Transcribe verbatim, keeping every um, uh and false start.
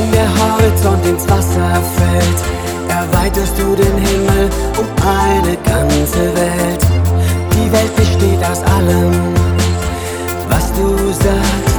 Wenn der Horizont ins Wasser fällt, erweiterst du den Himmel um eine ganze Welt. Die Welt besteht aus allem, was du sagst.